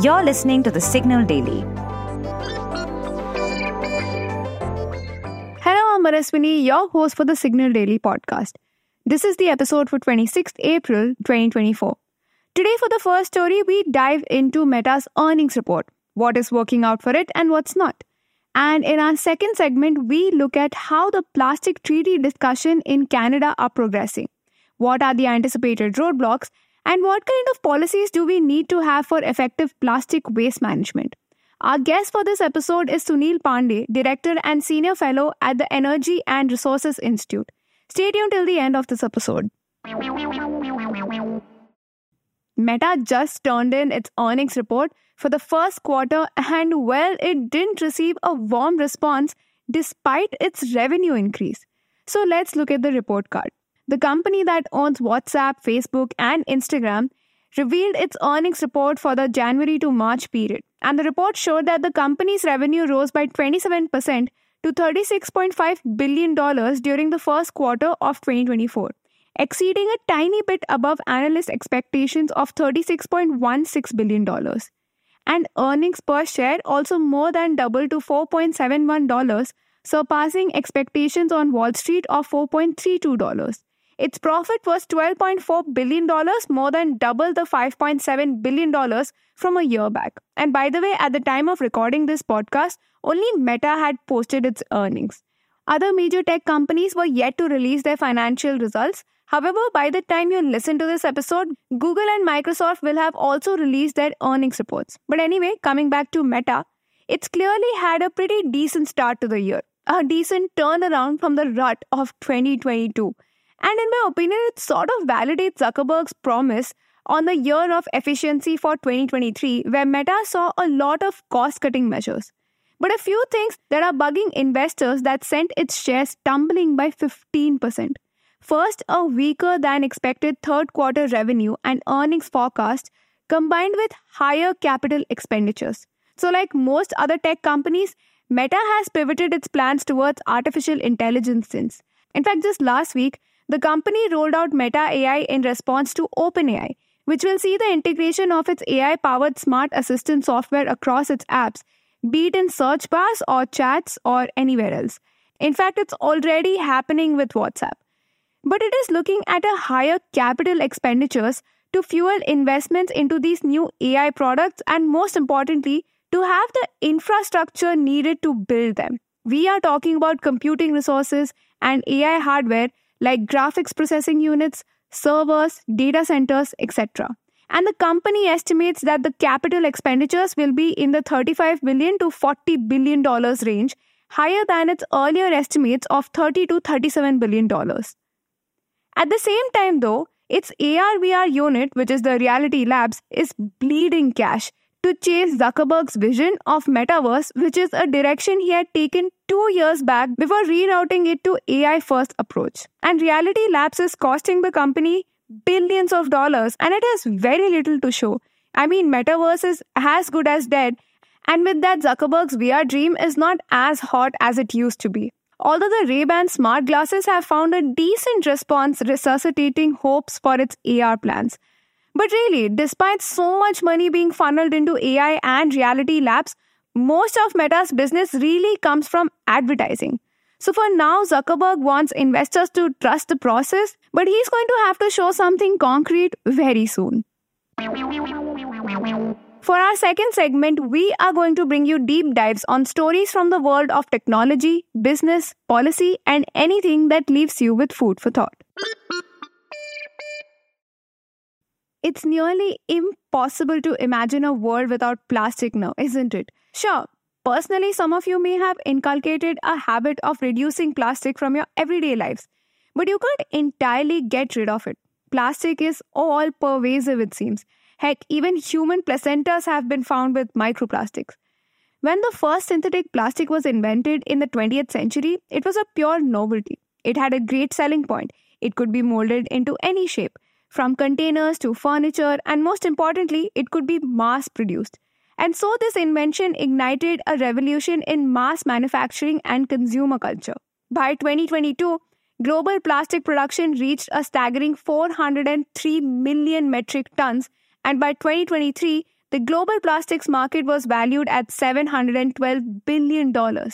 You're listening to The Signal Daily. Hello, I'm Manaswini, your host for The Signal Daily podcast. This is the episode for 26th April 2024. Today, for the first story, we dive into Meta's earnings report, what is working out for it and what's not. And in our second segment, we look at how the plastic treaty discussion in Canada are progressing. What are the anticipated roadblocks? And what kind of policies do we need to have for effective plastic waste management? Our guest for this episode is Sunil Pandey, Director and Senior Fellow at the Energy and Resources Institute. Stay tuned till the end of this episode. Meta just turned in its earnings report for the first quarter and, well, it didn't receive a warm response despite its revenue increase. So let's look at the report card. The company that owns WhatsApp, Facebook, and Instagram revealed its earnings report for the January to March period. And the report showed that the company's revenue rose by 27% to $36.5 billion during the first quarter of 2024, exceeding a tiny bit above analyst expectations of $36.16 billion. And earnings per share also more than doubled to $4.71, surpassing expectations on Wall Street of $4.32. Its profit was $12.4 billion, more than double the $5.7 billion from a year back. And by the way, at the time of recording this podcast, only Meta had posted its earnings. Other major tech companies were yet to release their financial results. However, by the time you listen to this episode, Google and Microsoft will have also released their earnings reports. But anyway, coming back to Meta, it's clearly had a pretty decent start to the year. A decent turnaround from the rut of 2022. And in my opinion, it sort of validates Zuckerberg's promise on the year of efficiency for 2023, where Meta saw a lot of cost-cutting measures. But a few things that are bugging investors that sent its shares tumbling by 15%. First, a weaker than expected third quarter revenue and earnings forecast combined with higher capital expenditures. So like most other tech companies, Meta has pivoted its plans towards artificial intelligence since. In fact, just last week, the company rolled out Meta AI in response to OpenAI, which will see the integration of its AI-powered smart assistant software across its apps, be it in search bars or chats or anywhere else. In fact, it's already happening with WhatsApp. But it is looking at a higher capital expenditures to fuel investments into these new AI products and, most importantly, to have the infrastructure needed to build them. We are talking about computing resources and AI hardware like graphics processing units, servers, data centers, etc. And the company estimates that the capital expenditures will be in the $35 billion to $40 billion range, higher than its earlier estimates of $30 to $37 billion. At the same time, though, its AR/VR unit, which is the Reality Labs, is bleeding cash to chase Zuckerberg's vision of Metaverse, which is a direction he had taken 2 years back before rerouting it to AI-first approach. And Reality Labs is costing the company billions of dollars, and it has very little to show. I mean, Metaverse is as good as dead, and with that, Zuckerberg's VR dream is not as hot as it used to be. Although the Ray-Ban smart glasses have found a decent response resuscitating hopes for its AR plans. But really, despite so much money being funneled into AI and Reality Labs, most of Meta's business really comes from advertising. So for now, Zuckerberg wants investors to trust the process, but he's going to have to show something concrete very soon. For our second segment, we are going to bring you deep dives on stories from the world of technology, business, policy, and anything that leaves you with food for thought. It's nearly impossible to imagine a world without plastic now, isn't it? Sure, personally, some of you may have inculcated a habit of reducing plastic from your everyday lives, but you can't entirely get rid of it. Plastic is all pervasive, it seems. Heck, even human placentas have been found with microplastics. When the first synthetic plastic was invented in the 20th century, it was a pure novelty. It had a great selling point. It could be molded into any shape, from containers to furniture, and most importantly, it could be mass-produced. And so this invention ignited a revolution in mass manufacturing and consumer culture. By 2022, global plastic production reached a staggering 403 million metric tons, and by 2023, the global plastics market was valued at $712 billion.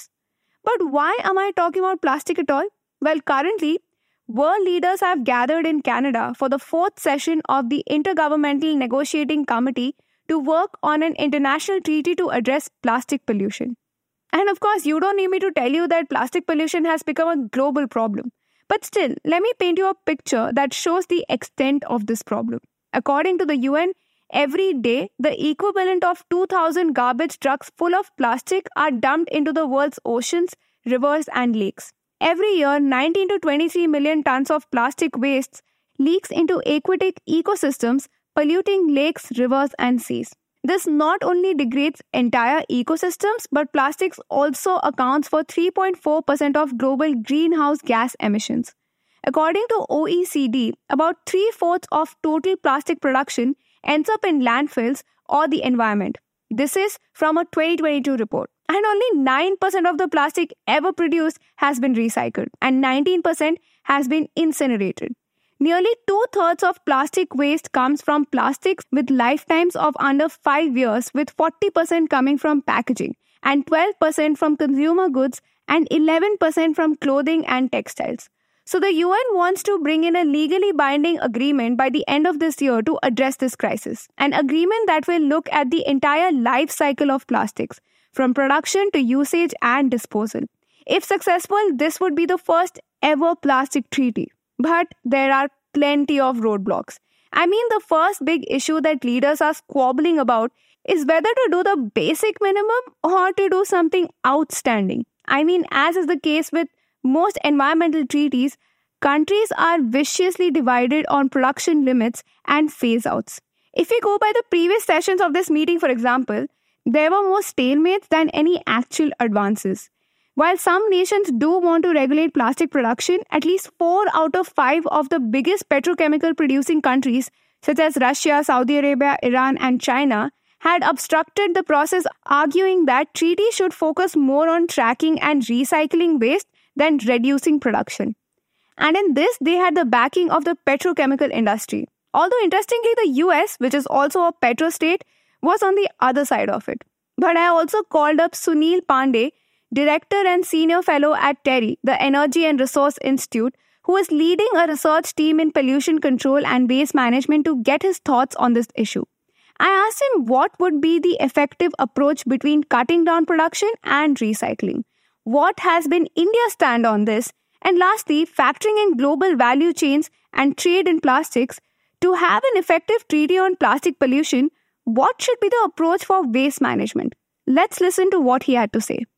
But why am I talking about plastic at all? Well, currently, world leaders have gathered in Canada for the fourth session of the Intergovernmental Negotiating Committee to work on an international treaty to address plastic pollution. And of course, you don't need me to tell you that plastic pollution has become a global problem. But still, let me paint you a picture that shows the extent of this problem. According to the UN, every day, the equivalent of 2,000 garbage trucks full of plastic are dumped into the world's oceans, rivers, and lakes. Every year, 19 to 23 million tons of plastic waste leaks into aquatic ecosystems, polluting lakes, rivers, and seas. This not only degrades entire ecosystems, but plastics also accounts for 3.4% of global greenhouse gas emissions. According to OECD, about 3/4 of total plastic production ends up in landfills or the environment. This is from a 2022 report. And only 9% of the plastic ever produced has been recycled, and 19% has been incinerated. Nearly 2/3 of plastic waste comes from plastics with lifetimes of under 5 years, with 40% coming from packaging, and 12% from consumer goods, and 11% from clothing and textiles. So the UN wants to bring in a legally binding agreement by the end of this year to address this crisis. An agreement that will look at the entire life cycle of plastics, from production to usage and disposal. If successful, this would be the first ever plastic treaty. But there are plenty of roadblocks. I mean, the first big issue that leaders are squabbling about is whether to do the basic minimum or to do something outstanding. I mean, as is the case with most environmental treaties, countries are viciously divided on production limits and phase-outs. If we go by the previous sessions of this meeting, for example, there were more stalemates than any actual advances. While some nations do want to regulate plastic production, at least 4 out of 5 of the biggest petrochemical producing countries, such as Russia, Saudi Arabia, Iran, and China, had obstructed the process, arguing that treaties should focus more on tracking and recycling waste than reducing production. And in this, they had the backing of the petrochemical industry. Although interestingly, the US, which is also a petro state, was on the other side of it. But I also called up Sunil Pandey, Director and Senior Fellow at TERI, the Energy and Resource Institute, who is leading a research team in pollution control and waste management, to get his thoughts on this issue. I asked him what would be the effective approach between cutting down production and recycling. What has been India's stand on this? And lastly, factoring in global value chains and trade in plastics, to have an effective treaty on plastic pollution, what should be the approach for waste management? Let's listen to what he had to say.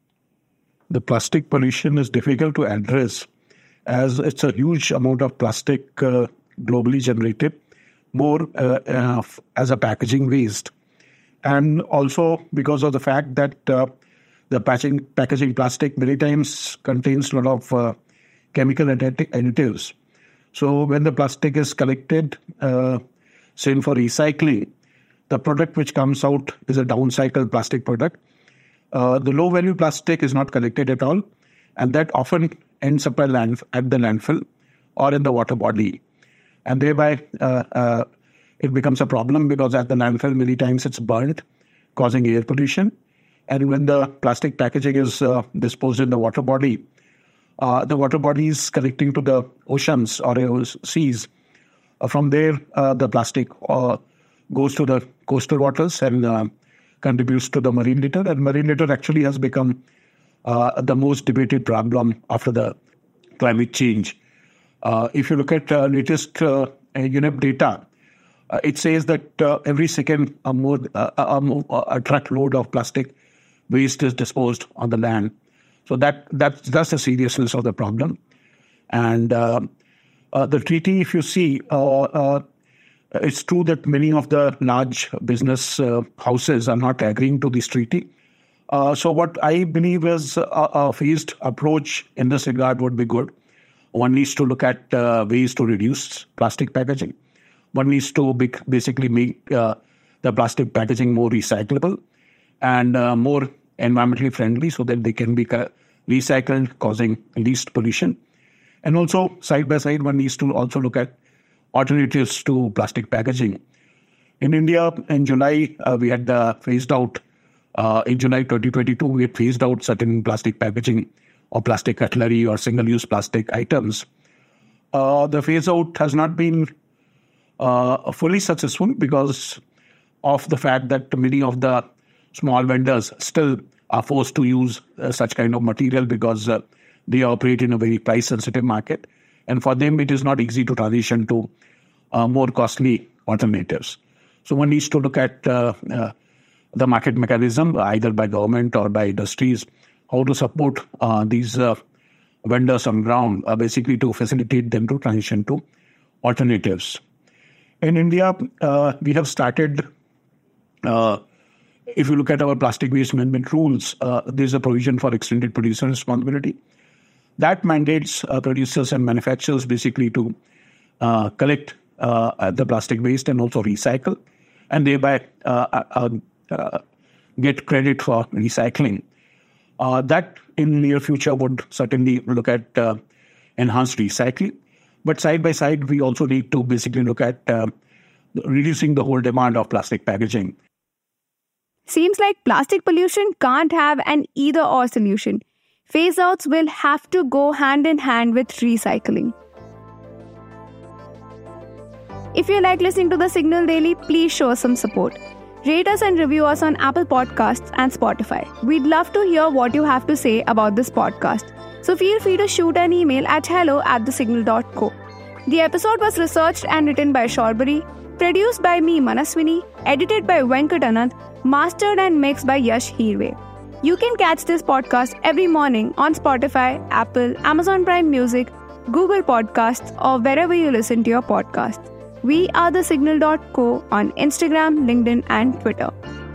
The plastic pollution is difficult to address as it's a huge amount of plastic globally generated, more as a packaging waste. And also because of the fact that the packaging plastic many times contains a lot of chemical additives. So when the plastic is collected, say for recycling, the product which comes out is a downcycled plastic product. The low-value plastic is not collected at all, and that often ends up at the landfill or in the water body. And thereby, it becomes a problem because at the landfill, many times it's burned, causing air pollution. And when the plastic packaging is disposed in the water body is connecting to the oceans or seas. From there, the plastic goes to the coastal waters and contributes to the marine litter. And marine litter actually has become the most debated problem after the climate change. If you look at latest UNEP data, it says that every second a truckload of plastic waste is disposed on the land. So that's the seriousness of the problem. And the treaty, if you see, it's true that many of the large business houses are not agreeing to this treaty. So what I believe is a phased approach in this regard would be good. One needs to look at ways to reduce plastic packaging. One needs to basically make the plastic packaging more recyclable and more environmentally friendly so that they can be recycled, causing least pollution. And also, side by side, one needs to also look at alternatives to plastic packaging. In India, in July, we had phased out, in July 2022, we had phased out certain plastic packaging or plastic cutlery or single-use plastic items. The phase-out has not been fully successful because of the fact that many of the small vendors still are forced to use such kind of material because they operate in a very price-sensitive market. And for them, it is not easy to transition to more costly alternatives. So one needs to look at the market mechanism, either by government or by industries, how to support these vendors on ground, basically to facilitate them to transition to alternatives. In India, we have started, if you look at our plastic waste management rules, there's a provision for extended producer responsibility. That mandates producers and manufacturers basically to collect the plastic waste and also recycle, and thereby get credit for recycling. That in near future would certainly look at enhanced recycling. But side by side, we also need to basically look at reducing the whole demand of plastic packaging. Seems like plastic pollution can't have an either-or solution. Phase-outs will have to go hand in hand with recycling. If you like listening to The Signal Daily, please show us some support. Rate us and review us on Apple Podcasts and Spotify. We'd love to hear what you have to say about this podcast. So feel free to shoot an email at hello@thesignal.co. The episode was researched and written by Shorbari, produced by me, Manaswini, edited by Venkat Anand, mastered and mixed by Yash Hirve. You can catch this podcast every morning on Spotify, Apple, Amazon Prime Music, Google Podcasts, or wherever you listen to your podcasts. We are thesignal.co on Instagram, LinkedIn, and Twitter.